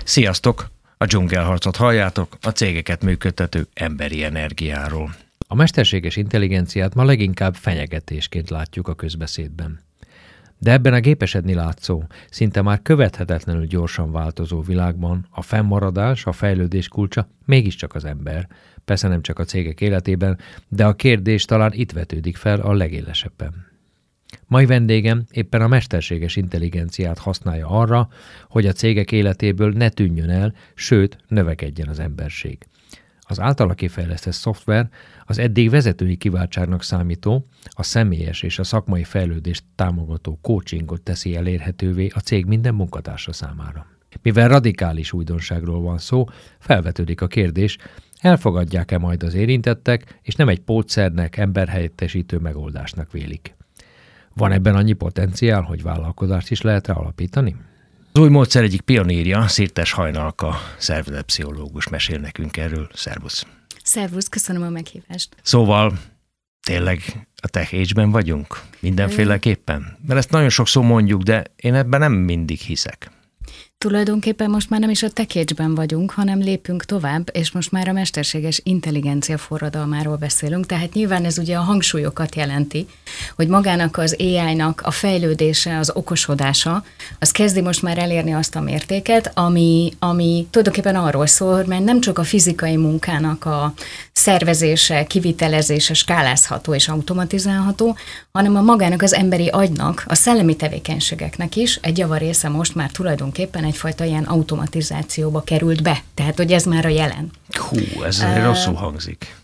Sziasztok! A dzsungelharcot halljátok, a cégeket működtető emberi energiáról. A mesterséges intelligenciát ma leginkább fenyegetésként látjuk a közbeszédben. De ebben a gépesedni látszó, szinte már követhetetlenül gyorsan változó világban a fennmaradás, a fejlődés kulcsa mégiscsak az ember. Persze nem csak a cégek életében, de a kérdés talán itt vetődik fel a legélesebben. Mai vendégem éppen a mesterséges intelligenciát használja arra, hogy a cégek életéből ne tűnjön el, sőt, növekedjen az emberség. Az általa kifejlesztett szoftver az eddig vezetői kiváltságnak számító, a személyes és a szakmai fejlődést támogató coachingot teszi elérhetővé a cég minden munkatársa számára. Mivel radikális újdonságról van szó, felvetődik a kérdés, elfogadják-e majd az érintettek, és nem egy pótszernek, emberhelyettesítő megoldásnak vélik. Van ebben annyi potenciál, hogy vállalkozást is lehet rá alapítani? Az új módszer egyik pionírja, Szirtes Hajnalka, szervezetpszichológus mesél nekünk erről. Szervusz! Szervusz, köszönöm a meghívást. Szóval tényleg a tech age-ben vagyunk? Mindenféleképpen? Mert ezt nagyon sokszor mondjuk, de én ebben nem mindig hiszek. Tulajdonképpen most már nem is a tech age-ben vagyunk, hanem lépünk tovább, és most már a mesterséges intelligencia forradalmáról beszélünk, tehát nyilván ez ugye a hangsúlyokat jelenti, hogy magának az AI-nak a fejlődése, az okosodása, az kezdi most már elérni azt a mértéket, ami tulajdonképpen arról szól, hogy nem csak a fizikai munkának a szervezése, kivitelezése skálázható és automatizálható, hanem a magának az emberi agynak, a szellemi tevékenységeknek is egy javarésze most már tulajdonképpen egyfajta ilyen automatizációba került be. Tehát, hogy ez már a jelen. Hú, ez rosszul hangzik.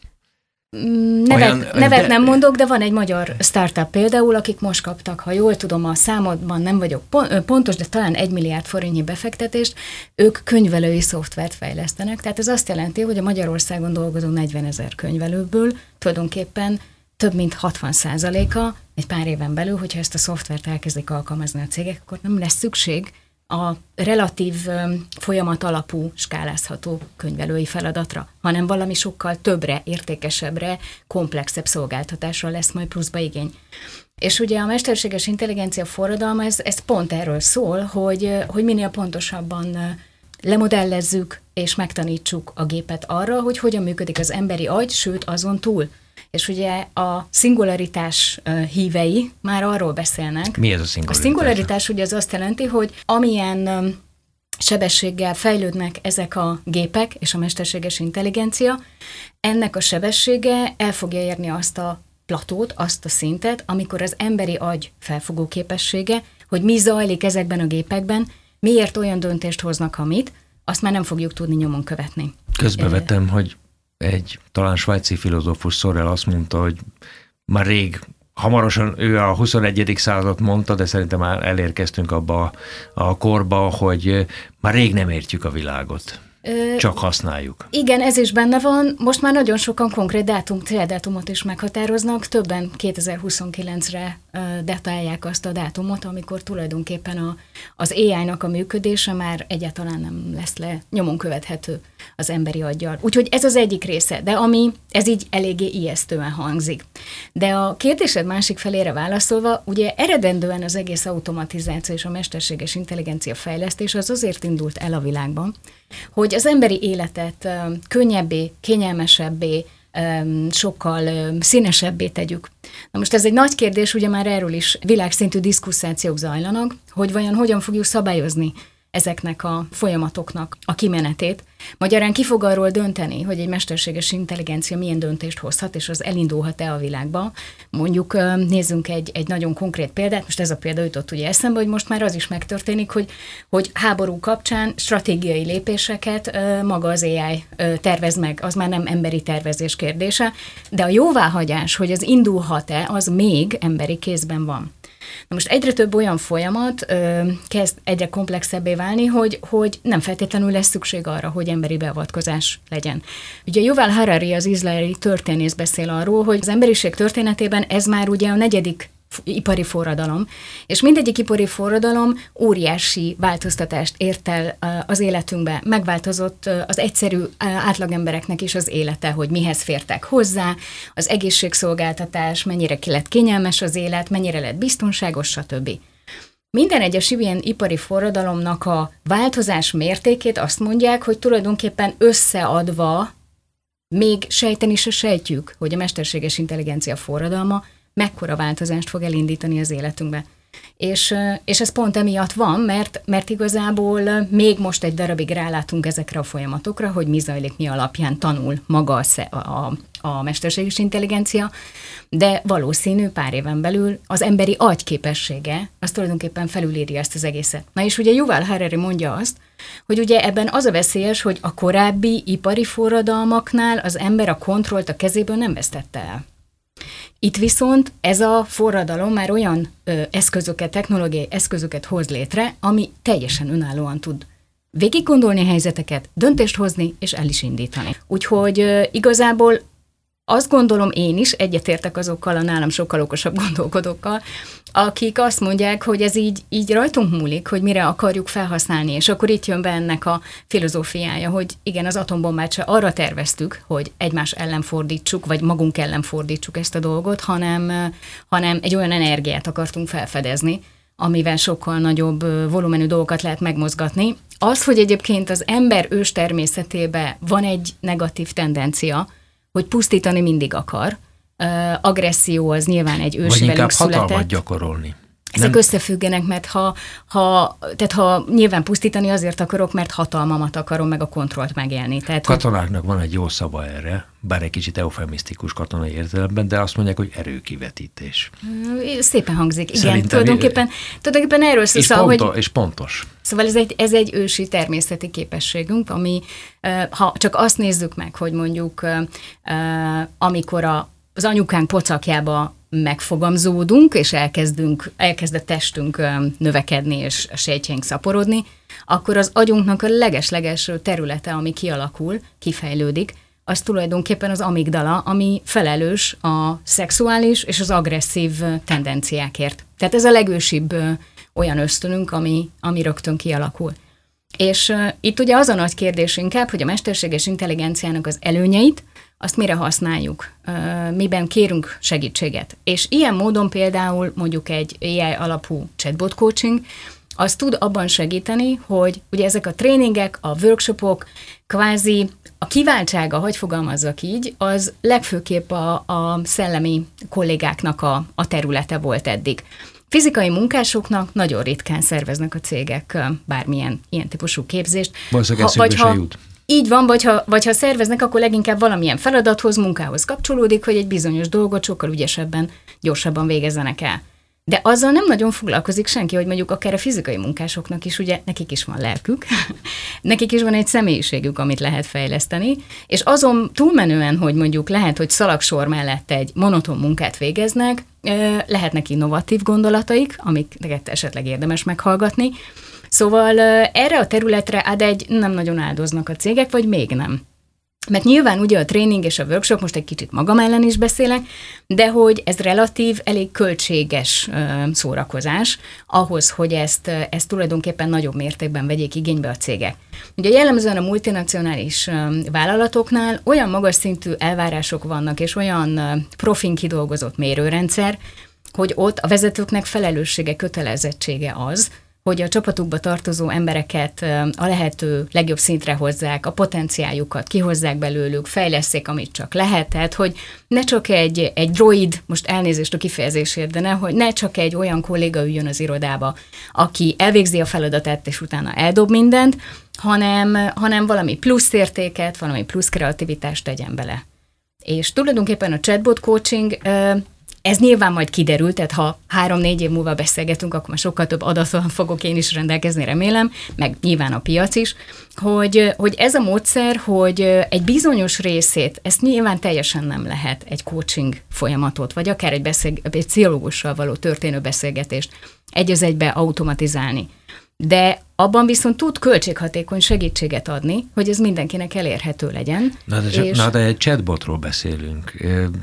Nevet nem mondok, de van egy magyar startup például, akik most kaptak, ha jól tudom, a számodban nem vagyok pontos, de talán 1 milliárd forintnyi befektetést, ők könyvelői szoftvert fejlesztenek. Tehát ez azt jelenti, hogy a Magyarországon dolgozó 40 000 könyvelőből tulajdonképpen több mint 60%-a egy pár éven belül, hogyha ezt a szoftvert elkezdik alkalmazni a cégek, akkor nem lesz szükség a relatív folyamat alapú skálázható könyvelői feladatra, hanem valami sokkal többre, értékesebbre, komplexebb szolgáltatásra lesz majd pluszba igény. És ugye a mesterséges intelligencia forradalma, ez pont erről szól, hogy minél pontosabban lemodellezzük és megtanítsuk a gépet arra, hogy hogyan működik az emberi agy, sőt azon túl. És ugye a szingularitás hívei már arról beszélnek. Mi ez a szingularitás? A szingularitás ugye az azt jelenti, hogy amilyen sebességgel fejlődnek ezek a gépek és a mesterséges intelligencia, ennek a sebessége el fogja érni azt a platót, azt a szintet, amikor az emberi agy felfogó képessége, hogy mi zajlik ezekben a gépekben, miért olyan döntést hoznak, amit, azt már nem fogjuk tudni nyomon követni. Közbevetem, hogy egy talán svájci filozófus Sorrell azt mondta, hogy már rég, hamarosan ő a 21. század mondta, de szerintem már elérkeztünk abba a korba, hogy már rég nem értjük a világot. Csak használjuk. Igen, ez is benne van. Most már nagyon sokan konkrét céldátumot is meghatároznak. Többen 2029-re datálják azt a dátumot, amikor tulajdonképpen az AI-nak a működése már egyáltalán nem lesz nyomon követhető az emberi aggyal. Úgyhogy ez az egyik része, de ez így eléggé ijesztően hangzik. De a kérdésed másik felére válaszolva, ugye eredendően az egész automatizáció és a mesterséges intelligencia fejlesztés az azért indult el a világban, hogy az emberi életet könnyebbé, kényelmesebbé, sokkal színesebbé tegyük. Na most ez egy nagy kérdés, ugye már erről is világszintű diszkusszációk zajlanak, hogy vajon hogyan fogjuk szabályozni ezeknek a folyamatoknak a kimenetét. Magyarán ki fog arról dönteni, hogy egy mesterséges intelligencia milyen döntést hozhat, és az elindulhat-e a világba. Mondjuk nézzünk egy nagyon konkrét példát, most ez a példa jutott ugye eszembe, hogy most már az is megtörténik, hogy háború kapcsán stratégiai lépéseket maga az AI tervez meg, az már nem emberi tervezés kérdése, de a jóváhagyás, hogy az indulhat-e, az még emberi kézben van. Na most egyre több olyan folyamat kezd egyre komplexebbé válni, hogy nem feltétlenül lesz szükség arra, hogy emberi beavatkozás legyen. Ugye Yuval Harari, az izraeli történész beszél arról, hogy az emberiség történetében ez már ugye a 4. ipari forradalom, és mindegyik ipari forradalom óriási változtatást ért el az életünkbe. Megváltozott az egyszerű átlagembereknek is az élete, hogy mihez fértek hozzá, az egészségszolgáltatás, mennyire lett kényelmes az élet, mennyire lett biztonságos, stb. minden egyes ilyen ipari forradalomnak a változás mértékét azt mondják, hogy tulajdonképpen összeadva még sejteni se sejtjük, hogy a mesterséges intelligencia forradalma mekkora változást fog elindítani az életünkbe. És ez pont emiatt van, mert igazából még most egy darabig rálátunk ezekre a folyamatokra, hogy mi zajlik, mi alapján tanul maga a mesterséges intelligencia, de valószínű pár éven belül az emberi agy képessége az tulajdonképpen felülírja ezt az egészet. Na és ugye Yuval Harari mondja azt, hogy ugye ebben az a veszélyes, hogy a korábbi ipari forradalmaknál az ember a kontrollt a kezéből nem vesztette el. Itt viszont ez a forradalom már olyan technológiai eszközöket hoz létre, ami teljesen önállóan tud végig gondolni helyzeteket, döntést hozni és el is indítani. Úgyhogy igazából azt gondolom én is, egyetértek azokkal a nálam sokkal okosabb gondolkodókkal, akik azt mondják, hogy ez így rajtunk múlik, hogy mire akarjuk felhasználni, és akkor itt jön be ennek a filozófiája, hogy igen, az atombombát se arra terveztük, hogy egymás ellen fordítsuk, vagy magunk ellen fordítsuk ezt a dolgot, hanem egy olyan energiát akartunk felfedezni, amivel sokkal nagyobb volumenű dolgokat lehet megmozgatni. Az, hogy egyébként az ember ős természetében van egy negatív tendencia, hogy pusztítani mindig akar. Agresszió az nyilván egy ősi velünk vagy született. inkább hatalmat gyakorolni. Ezek összefüggenek, mert ha nyilván pusztítani azért akarok, mert hatalmamat akarom, meg a kontrollt megélni. Tehát, Katonáknak van egy jó szava erre, bár egy kicsit eufemisztikus katonai értelemben, de azt mondják, hogy erőkivetítés. Szépen hangzik. Igen, Szerintem tulajdonképpen erről szól, hogy... És pontos. Szóval ez egy ősi természeti képességünk, ami, ha csak azt nézzük meg, hogy mondjuk amikor az anyukánk pocakjába megfogamzódunk, és elkezd a testünk növekedni, és a sejtjeink szaporodni, akkor az agyunknak a leges-leges területe, ami kialakul, kifejlődik, az tulajdonképpen az amigdala, ami felelős a szexuális és az agresszív tendenciákért. Tehát ez a legősibb olyan ösztönünk, ami rögtön kialakul. És itt ugye az a nagy kérdés inkább, hogy a mesterséges intelligenciának az előnyeit, azt mire használjuk, miben kérünk segítséget. És ilyen módon például mondjuk egy AI alapú chatbot coaching, az tud abban segíteni, hogy ugye ezek a tréningek, a workshopok, kvázi a kiváltsága, hogy fogalmazzak így, az legfőképp a szellemi kollégáknak a területe volt eddig. Fizikai munkásoknak nagyon ritkán szerveznek a cégek bármilyen ilyen típusú képzést. Valószínűleg eszükbe se jut. Így van, vagy ha szerveznek, akkor leginkább valamilyen feladathoz, munkához kapcsolódik, hogy egy bizonyos dolgot sokkal ügyesebben, gyorsabban végezzenek el. De azzal nem nagyon foglalkozik senki, hogy mondjuk akár a fizikai munkásoknak is, ugye nekik is van lelkük, nekik is van egy személyiségük, amit lehet fejleszteni, és azon túlmenően, hogy mondjuk lehet, hogy szalagsor mellett egy monoton munkát végeznek, lehetnek innovatív gondolataik, amiket esetleg érdemes meghallgatni. Szóval erre a területre nem nagyon áldoznak a cégek, vagy még nem. Mert nyilván ugye a tréning és a workshop, most egy kicsit magam ellen is beszélek, de hogy ez relatív, elég költséges szórakozás ahhoz, hogy ezt tulajdonképpen nagyobb mértékben vegyék igénybe a cégek. Ugye jellemzően a multinacionális vállalatoknál olyan magas szintű elvárások vannak, és olyan profin kidolgozott mérőrendszer, hogy ott a vezetőknek felelőssége, kötelezettsége az, hogy a csapatukba tartozó embereket a lehető legjobb szintre hozzák, a potenciáljukat kihozzák belőlük, fejlesszék, amit csak lehet, tehát hogy ne csak egy droid, most elnézést a kifejezésért, de hogy ne csak egy olyan kolléga üljön az irodába, aki elvégzi a feladatát, és utána eldob mindent, hanem valami plusz értéket, valami plusz kreativitást tegyen bele. És tulajdonképpen a chatbot coaching ez nyilván majd kiderül, tehát ha 3-4 év múlva beszélgetünk, akkor már sokkal több adattal fogok én is rendelkezni, remélem, meg nyilván a piac is, hogy ez a módszer, hogy egy bizonyos részét, ezt nyilván teljesen nem lehet egy coaching folyamatot, vagy akár egy pszichológussal való történő beszélgetést egy az egybe automatizálni. De abban viszont tud költséghatékony segítséget adni, hogy ez mindenkinek elérhető legyen. De egy chatbotról beszélünk,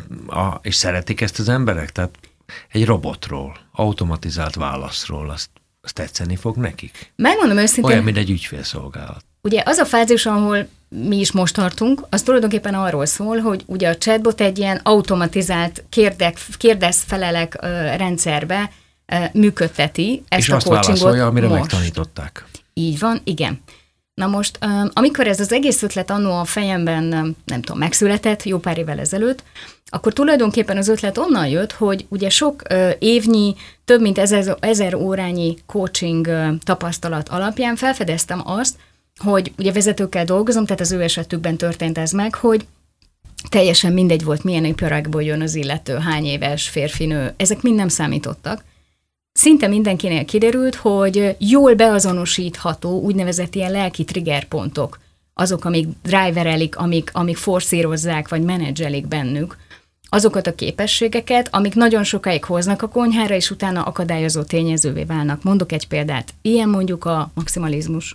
és szeretik ezt az emberek? Tehát egy robotról, automatizált válaszról, azt tetszeni fog nekik? Megmondom őszintén. Olyan, mint egy ügyfélszolgálat. Ugye az a fázis, ahol mi is most tartunk, az tulajdonképpen arról szól, hogy ugye a chatbot egy ilyen automatizált kérdez-felelek rendszerbe működteti ezt és a coachingot. És azt válaszolja, amire most megtanították. Így van, igen. Na most, amikor ez az egész ötlet annó a fejemben, nem tudom, megszületett jó pár évvel ezelőtt, akkor tulajdonképpen az ötlet onnan jött, hogy ugye sok évnyi, több mint 1000 órányi coaching tapasztalat alapján felfedeztem azt, hogy ugye vezetőkkel dolgozom, tehát az ő esetükben történt ez meg, hogy teljesen mindegy volt, milyen iparágból jön az illető, hány éves, férfi, nő, ezek mind nem számítottak. Szinte mindenkinél kiderült, hogy jól beazonosítható úgynevezett ilyen lelki triggerpontok, azok, amik driverelik, amik forszírozzák, vagy menedzselik bennük, azokat a képességeket, amik nagyon sokáig hoznak a konyhára, és utána akadályozó tényezővé válnak. Mondok egy példát. Ilyen mondjuk a maximalizmus.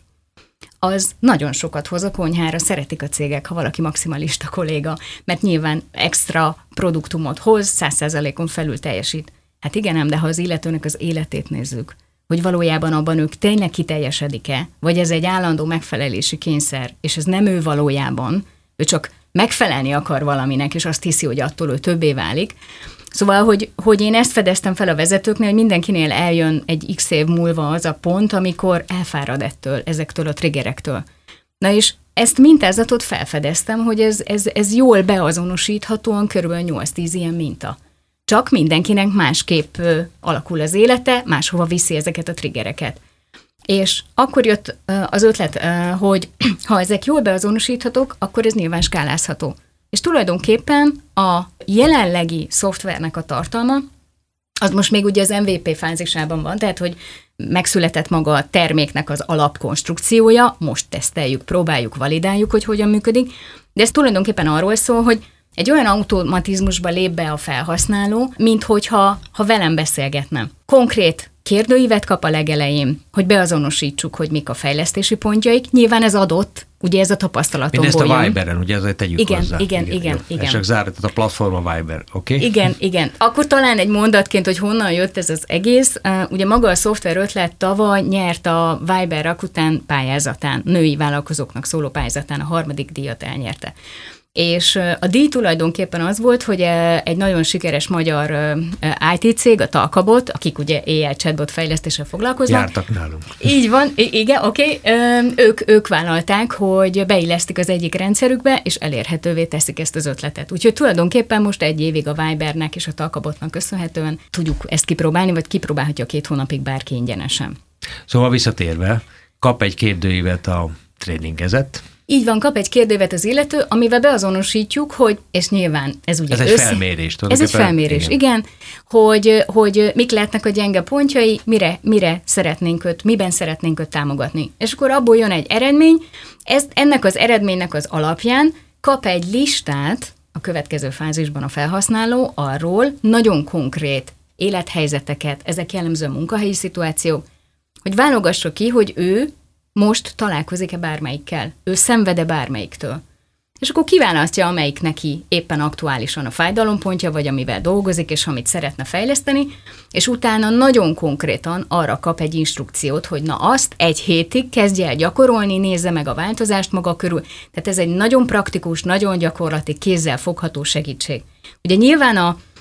Az nagyon sokat hoz a konyhára, szeretik a cégek, ha valaki maximalista kolléga, mert nyilván extra produktumot hoz, 100%-on felül teljesít. Hát igen, ám, de ha az illetőnek az életét nézzük, hogy valójában abban ők tényleg kiteljesedik-e, vagy ez egy állandó megfelelési kényszer, és ez nem ő valójában, ő csak megfelelni akar valaminek, és azt hiszi, hogy attól ő többé válik. Szóval, hogy én ezt fedeztem fel a vezetőknél, hogy mindenkinél eljön egy x év múlva az a pont, amikor elfárad ezektől a triggerektől. Na és ezt mintázatot felfedeztem, hogy ez jól beazonosíthatóan körülbelül 8-10 ilyen minta. Csak mindenkinek másképp alakul az élete, máshova viszi ezeket a triggereket. És akkor jött az ötlet, hogy ha ezek jól beazonosíthatók, akkor ez nyilván skálázható. És tulajdonképpen a jelenlegi szoftvernek a tartalma, az most még ugye az MVP fázisában van, tehát hogy megszületett maga a terméknek az alapkonstrukciója, most teszteljük, próbáljuk, validáljuk, hogy hogyan működik, de ez tulajdonképpen arról szól, hogy egy olyan automatizmusba lép be a felhasználó, mint hogyha velem beszélgetne. Konkrét kérdőívet kap a legelején, hogy beazonosítsuk, hogy mik a fejlesztési pontjaik. Nyilván ez adott, ugye ez a tapasztalatomból jön. Mindezt a Viberen, ugye ezért tegyük hozzá. Igen. És csak záratott a platform a Viber, oké? Okay? Igen. Akkor talán egy mondatként, hogy honnan jött ez az egész. Ugye maga a szoftver ötlet tavaly nyert a Viber Rakuten pályázatán, női vállalkozóknak szóló pályázatán, a 3. díjat elnyerte. És a díj tulajdonképpen az volt, hogy egy nagyon sikeres magyar IT cég, a Talkabot, akik ugye AI chatbot fejlesztéssel foglalkoznak. Jártak nálunk. Így van, igen, oké. Ők vállalták, hogy beillesztik az egyik rendszerükbe, és elérhetővé teszik ezt az ötletet. Úgyhogy tulajdonképpen most egy évig a Vibernek és a Talkabotnak köszönhetően tudjuk ezt kipróbálni, vagy kipróbálhatja 2 hónapig bárki ingyenesen. Szóval visszatérve, kap egy kérdőívet a tréningezett. Így van, kap egy kérdővet az illető, amivel beazonosítjuk, hogy, és nyilván ez ugye... Ez egy felmérés. Ez egy felmérés, igen, hogy mik lehetnek a gyenge pontjai, miben szeretnénk őt támogatni. És akkor abból jön egy eredmény, ennek az eredménynek az alapján kap egy listát a következő fázisban a felhasználó arról, nagyon konkrét élethelyzeteket, ezek jellemzően munkahelyi szituációk, hogy válogassa ki, hogy ő most találkozik-e bármelyikkel, ő szenved-e bármelyiktől. És akkor kiválasztja, amelyik neki éppen aktuálisan a fájdalompontja, vagy amivel dolgozik, és amit szeretne fejleszteni, és utána nagyon konkrétan arra kap egy instrukciót, hogy na azt 1 hétig kezdje el gyakorolni, nézze meg a változást maga körül. Tehát ez egy nagyon praktikus, nagyon gyakorlati, kézzel fogható segítség. Ugye nyilván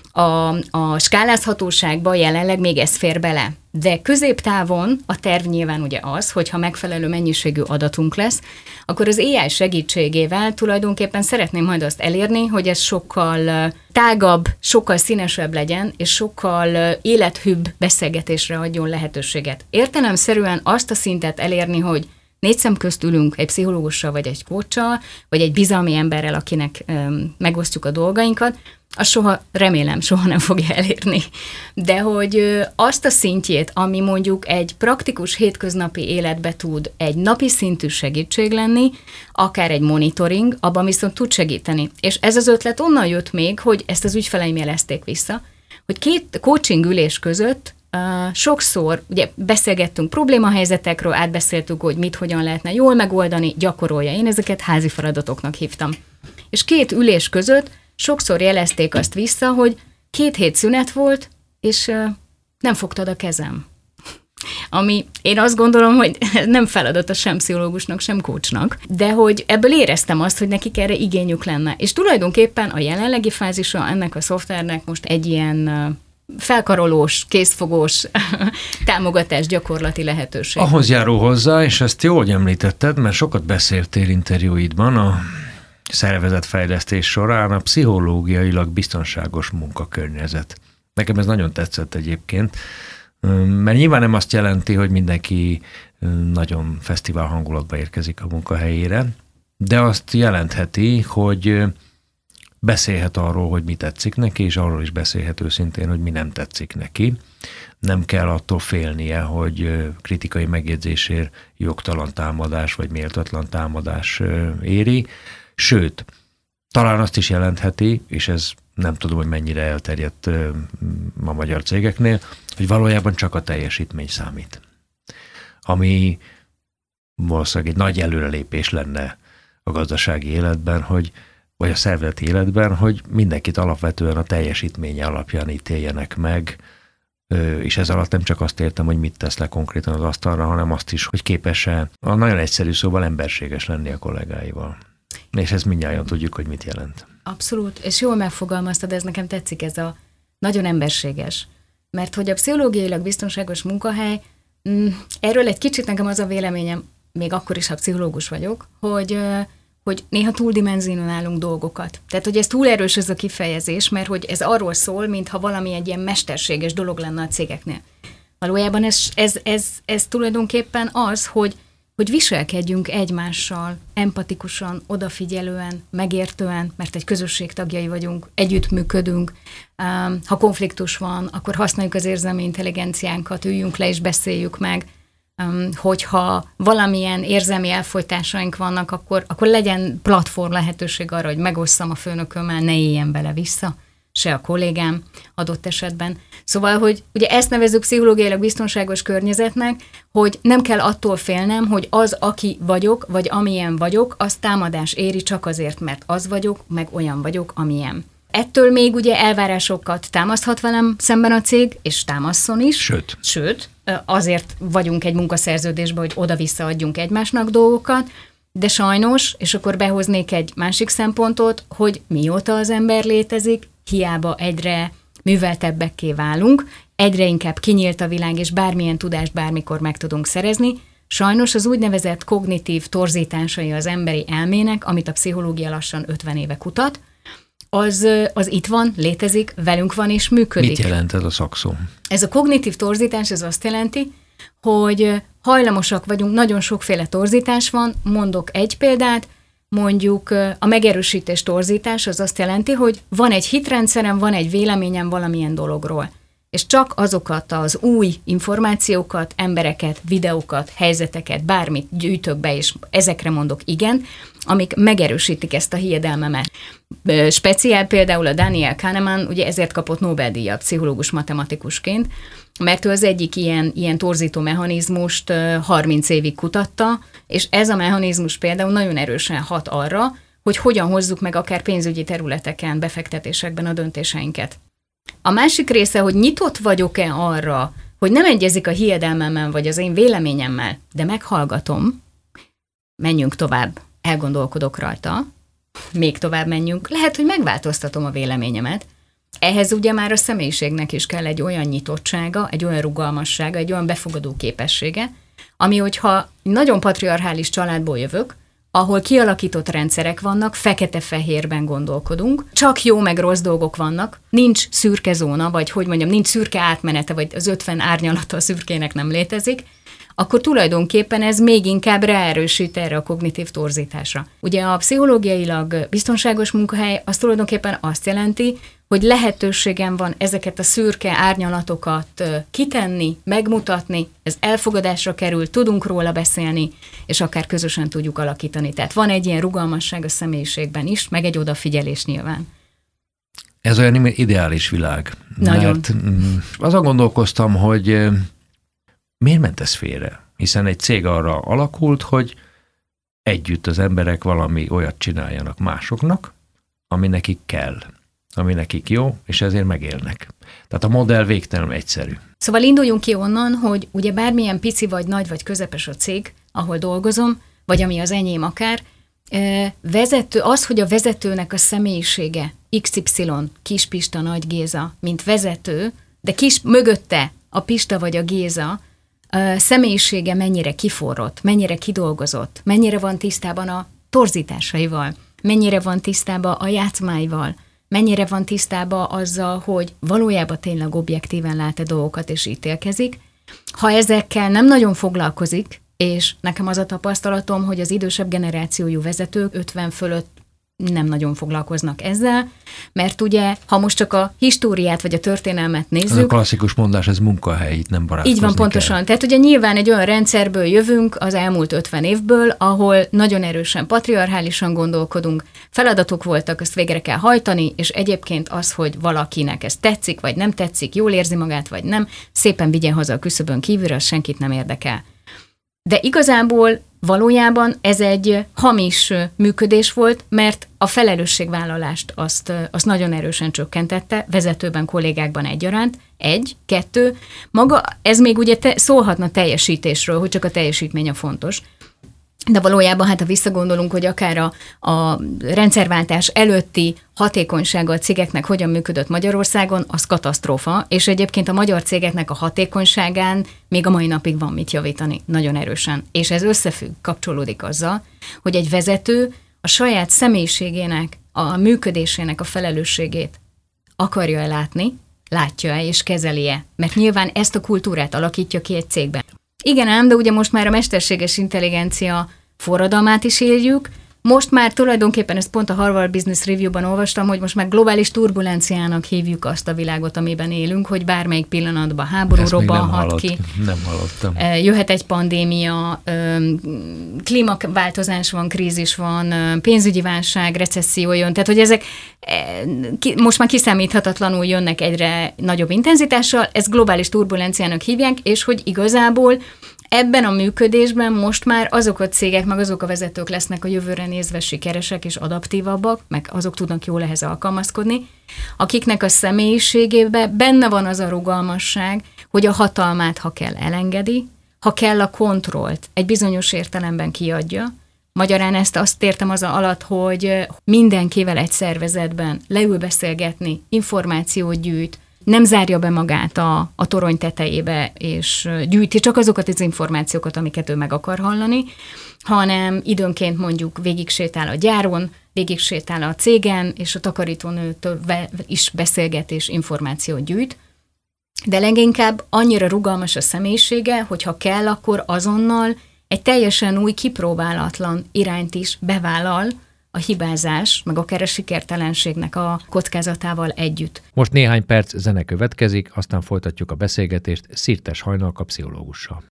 a skálázhatóságba jelenleg még ez fér bele, de középtávon a terv nyilván ugye az, hogyha megfelelő mennyiségű adatunk lesz, akkor az AI segítségével tulajdonképpen szeretném majd azt elérni, hogy ez sokkal tágabb, sokkal színesebb legyen, és sokkal élethűbb beszélgetésre adjon lehetőséget. Értelemszerűen azt a szintet elérni, hogy 4 szem közt ülünk egy pszichológussal, vagy egy coachsal, vagy egy bizalmi emberrel, akinek megosztjuk a dolgainkat, azt remélem soha nem fogja elérni. De hogy azt a szintjét, ami mondjuk egy praktikus hétköznapi életbe tud egy napi szintű segítség lenni, akár egy monitoring, abban viszont tud segíteni. És ez az ötlet onnan jött még, hogy ezt az ügyfeleim jelezték vissza, hogy 2 coaching ülés között sokszor ugye beszélgettünk problémahelyzetekről, átbeszéltük, hogy mit, hogyan lehetne jól megoldani, gyakorolja. Én ezeket házi feladatoknak hívtam. És 2 ülés között sokszor jelezték azt vissza, hogy 2 hét szünet volt, és nem fogtad a kezem. Ami én azt gondolom, hogy nem feladata sem pszichológusnak, sem coachnak, de hogy ebből éreztem azt, hogy nekik erre igényük lenne. És tulajdonképpen a jelenlegi fázisa ennek a szoftvernek most egy ilyen felkarolós, készfogós támogatás gyakorlati lehetőség. Ahhoz járó hozzá, és ezt jól említetted, mert sokat beszéltél interjúidban a szervezetfejlesztés során, a pszichológiailag biztonságos munkakörnyezet. Nekem ez nagyon tetszett egyébként, mert nyilván nem azt jelenti, hogy mindenki nagyon fesztivál hangulatba érkezik a munkahelyére, de azt jelentheti, hogy beszélhet arról, hogy mi tetszik neki, és arról is beszélhet őszintén, hogy mi nem tetszik neki. Nem kell attól félnie, hogy kritikai megjegyzésért jogtalan támadás vagy méltatlan támadás éri. Sőt, talán azt is jelentheti, és ez nem tudom, hogy mennyire elterjedt a magyar cégeknél, hogy valójában csak a teljesítmény számít. Ami valószínűleg egy nagy előrelépés lenne a gazdasági életben, vagy a szervezeti életben, hogy mindenkit alapvetően a teljesítménye alapján ítéljenek meg, és ez alatt nem csak azt értem, hogy mit tesz le konkrétan az asztalra, hanem azt is, hogy képes-e a nagyon egyszerű szóval emberséges lenni a kollégáival. És ezt mindjárt tudjuk, hogy mit jelent. Abszolút, és jól megfogalmaztad, ez nekem tetszik, ez a nagyon emberséges. Mert hogy a pszichológiailag biztonságos munkahely, erről egy kicsit nekem az a véleményem, még akkor is, ha pszichológus vagyok, hogy néha túldimenzionálunk dolgokat. Tehát, hogy ez túl erős ez a kifejezés, mert hogy ez arról szól, mintha valami egy ilyen mesterséges dolog lenne a cégeknél. Valójában ez tulajdonképpen az, hogy viselkedjünk egymással empatikusan, odafigyelően, megértően, mert egy közösség tagjai vagyunk, együttműködünk. Ha konfliktus van, akkor használjuk az érzelmi intelligenciánkat, üljünk le és beszéljük meg. Hogyha valamilyen érzelmi elfojtásaink vannak, akkor legyen platform lehetőség arra, hogy megosszam a főnökömmel, ne éljen vele vissza, se a kollégám adott esetben. Szóval, hogy ugye ezt nevezzük pszichológiailag biztonságos környezetnek, hogy nem kell attól félnem, hogy az, aki vagyok, vagy amilyen vagyok, az támadás éri csak azért, mert az vagyok, meg olyan vagyok, amilyen. Ettől még ugye elvárásokat támaszthat velem szemben a cég, és támaszon is. Sőt, azért vagyunk egy munkaszerződésben, hogy oda-vissza adjunk egymásnak dolgokat, de sajnos, és akkor behoznék egy másik szempontot, hogy mióta az ember létezik, hiába egyre műveltebbekké válunk, egyre inkább kinyílt a világ, és bármilyen tudást bármikor meg tudunk szerezni. Sajnos az úgynevezett kognitív torzításai az emberi elmének, amit a pszichológia lassan 50 éve kutat, az itt van, létezik, velünk van és működik. Mit jelent ez a szakszó? Ez a kognitív torzítás, ez azt jelenti, hogy hajlamosak vagyunk, nagyon sokféle torzítás van, mondok egy példát, mondjuk a megerősítés torzítás az azt jelenti, hogy van egy hitrendszerem, van egy véleményem valamilyen dologról. És csak azokat az új információkat, embereket, videókat, helyzeteket, bármit gyűjtök be, és ezekre mondok igen, amik megerősítik ezt a hiedelmemet. Speciál például a Daniel Kahneman, ugye ezért kapott Nobel-díjat pszichológus matematikusként, mert ő az egyik ilyen torzító mechanizmust 30 évig kutatta, és ez a mechanizmus például nagyon erősen hat arra, hogy hogyan hozzuk meg akár pénzügyi területeken, befektetésekben a döntéseinket. A másik része, hogy nyitott vagyok-e arra, hogy nem egyezik a hiedelmemmel vagy az én véleményemmel, de meghallgatom, menjünk tovább, elgondolkodok rajta, még tovább menjünk, lehet, hogy megváltoztatom a véleményemet. Ehhez ugye már a személyiségnek is kell egy olyan nyitottsága, egy olyan rugalmassága, egy olyan befogadó képessége, ami, hogyha nagyon patriarchális családból jövök, ahol kialakított rendszerek vannak, fekete-fehérben gondolkodunk, csak jó meg rossz dolgok vannak, nincs szürke zóna, vagy hogy mondjam, nincs szürke átmenete, vagy az 50 árnyalata a szürkének nem létezik, akkor tulajdonképpen ez még inkább ráerősít erre a kognitív torzításra. Ugye a pszichológiailag biztonságos munkahely az tulajdonképpen azt jelenti, hogy lehetőségem van ezeket a szürke árnyalatokat kitenni, megmutatni, ez elfogadásra kerül, tudunk róla beszélni, és akár közösen tudjuk alakítani. Tehát van egy ilyen rugalmasság a személyiségben is, meg egy odafigyelés nyilván. Ez olyan ideális világ. Nagyon. Mert azon gondolkoztam, hogy miért ment ez félre? Hiszen egy cég arra alakult, hogy együtt az emberek valami olyat csináljanak másoknak, ami nekik kell, ami nekik jó, és ezért megélnek. Tehát a modell végtelenül egyszerű. Szóval induljunk ki onnan, hogy ugye bármilyen pici vagy nagy vagy közepes a cég, ahol dolgozom, vagy ami az enyém akár, az, hogy a vezetőnek a személyisége XY, Kis Pista, Nagy Géza, mint vezető, de mögötte a Pista vagy a Géza személyisége mennyire kiforrott, mennyire kidolgozott, mennyire van tisztában a torzításaival, mennyire van tisztában a játszmáival, mennyire van tisztában azzal, hogy valójában tényleg objektíven lát-e dolgokat és ítélkezik. Ha ezekkel nem nagyon foglalkozik, és nekem az a tapasztalatom, hogy az idősebb generációjú vezetők 50 fölött nem nagyon foglalkoznak ezzel, mert ugye, ha most csak a históriát vagy a történelmet nézzük... Ez a klasszikus mondás, ez munkahely, itt nem barátkozni Így van, pontosan. kell. Tehát ugye nyilván egy olyan rendszerből jövünk az elmúlt 50 évből, ahol nagyon erősen patriarchálisan gondolkodunk, feladatok voltak, ezt végre kell hajtani, és egyébként az, hogy valakinek ez tetszik, vagy nem tetszik, jól érzi magát, vagy nem, szépen vigyen haza a küszöbön kívülre, az senkit nem érdekel. De igazából valójában ez egy hamis működés volt, mert a felelősségvállalást azt nagyon erősen csökkentette, vezetőben, kollégákban egyaránt, 1, 2, maga ez még ugye szólhatna teljesítésről, hogy csak a teljesítmény a fontos, de valójában hát ha visszagondolunk, hogy akár a rendszerváltás előtti hatékonysága a cégeknek hogyan működött Magyarországon, az katasztrófa, és egyébként a magyar cégeknek a hatékonyságán még a mai napig van mit javítani, nagyon erősen. És ez összefügg, kapcsolódik azzal, hogy egy vezető a saját személyiségének, a működésének a felelősségét akarja-e látni, látja-e és kezeli-e, mert nyilván ezt a kultúrát alakítja ki egy cégben. Igen ám, de ugye most már a mesterséges intelligencia forradalmát is éljük. Most már tulajdonképpen, ezt pont a Harvard Business Review-ban olvastam, hogy most már globális turbulenciának hívjuk azt a világot, amiben élünk, hogy bármelyik pillanatban háború robbanhat ki. Nem hallottam. Jöhet egy pandémia, klímaváltozás van, krízis van, pénzügyi válság, recesszió jön. Tehát, hogy ezek most már kiszámíthatatlanul jönnek egyre nagyobb intenzitással, ezt globális turbulenciának hívják, és hogy igazából ebben a működésben most már azok a cégek, meg azok a vezetők lesznek a jövőre nézve sikeresek és adaptívabbak, meg azok tudnak jól ehhez alkalmazkodni, akiknek a személyiségében benne van az a rugalmasság, hogy a hatalmát, ha kell, elengedi, ha kell, a kontrollt egy bizonyos értelemben kiadja. Magyarán azt értem az alatt, hogy mindenkivel egy szervezetben leül beszélgetni, információt gyűjt, nem zárja be magát a torony tetejébe, és gyűjti csak azokat az információkat, amiket ő meg akar hallani, hanem időnként mondjuk végig sétál a gyáron, végig sétál a cégen, és a takarítónőtől is beszélget és információt gyűjt. De leginkább annyira rugalmas a személyisége, hogy ha kell, akkor azonnal egy teljesen új, kipróbálatlan irányt is bevállal, a hibázás, meg akár a sikertelenségnek a kockázatával együtt. Most néhány perc zene következik, aztán folytatjuk a beszélgetést Szirtes Hajnalka pszichológussal.